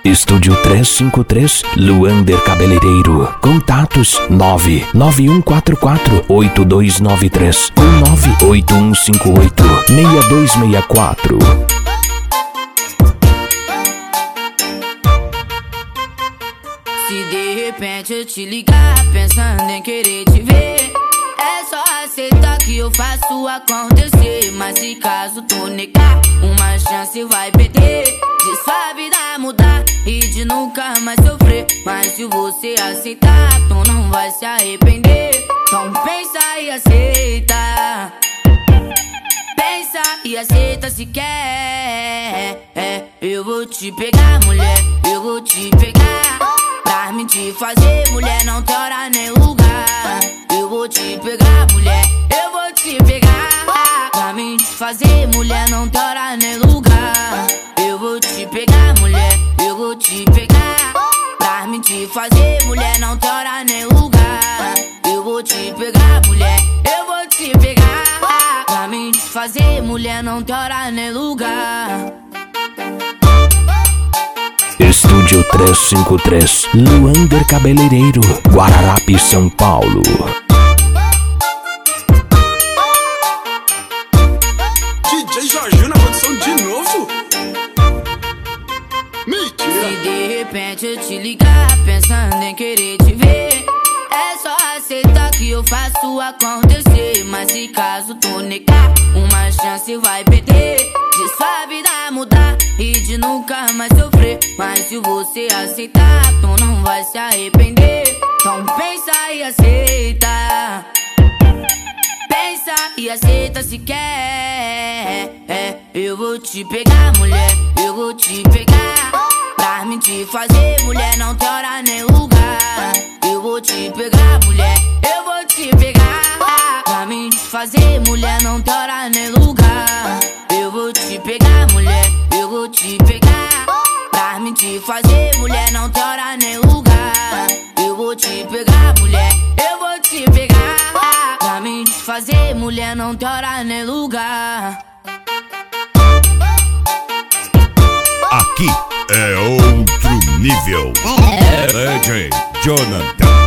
Estúdio 353, Luander Cabeleireiro. Contatos 991448293 ou 981586264. Se de repente eu te ligar pensando em querer te ver, é só aceitar que eu faço acontecer. Mas se caso tu negar, uma chance vai perder de sua vida mudar e de nunca mais sofrer. Mas se você aceitar, tu não vai se arrepender. Então pensa e aceita. Pensa e aceita se quer. Eu vou te pegar, mulher, eu vou te pegar. Pra me te fazer, mulher, não tem hora nem lugar. Eu vou te pegar, mulher, eu vou te pegar. Pra me te fazer, mulher, não tem hora nem lugar. Eu vou te pegar, mulher, eu vou te pegar. Pra me te fazer, mulher, não tem hora nem lugar. Eu vou te pegar, mulher, eu vou te pegar. Pra me te fazer, mulher, não tem hora nem lugar. Estúdio 353, Luander Cabeleireiro, Guararapes, São Paulo. DJ Jorginho na produção de novo? Mentira! Se de repente eu te ligar pensando em querer te ver, é só aceitar que eu faço acontecer. Mas se caso tu negar, uma chance vai perder de sua vida mudar e de nunca mais sofrer. Mas se você aceitar, tu não vai se arrepender. Então pensa e aceita. Pensa e aceita se quer. Eu vou te pegar, mulher, eu vou te pegar. Pra me te fazer, mulher, não tem hora nem lugar. Eu vou te pegar, mulher, eu vou te pegar. Pra me te fazer, mulher, não tem hora nem lugar. Eu vou te pegar, mulher, eu vou te pegar. Pra me te fazer, mulher, não tem hora nem lugar. Eu vou te pegar, mulher, eu vou te pegar. Pra me te fazer, mulher, não tem hora nem lugar. Aqui é outro nível. DJ Jonathan.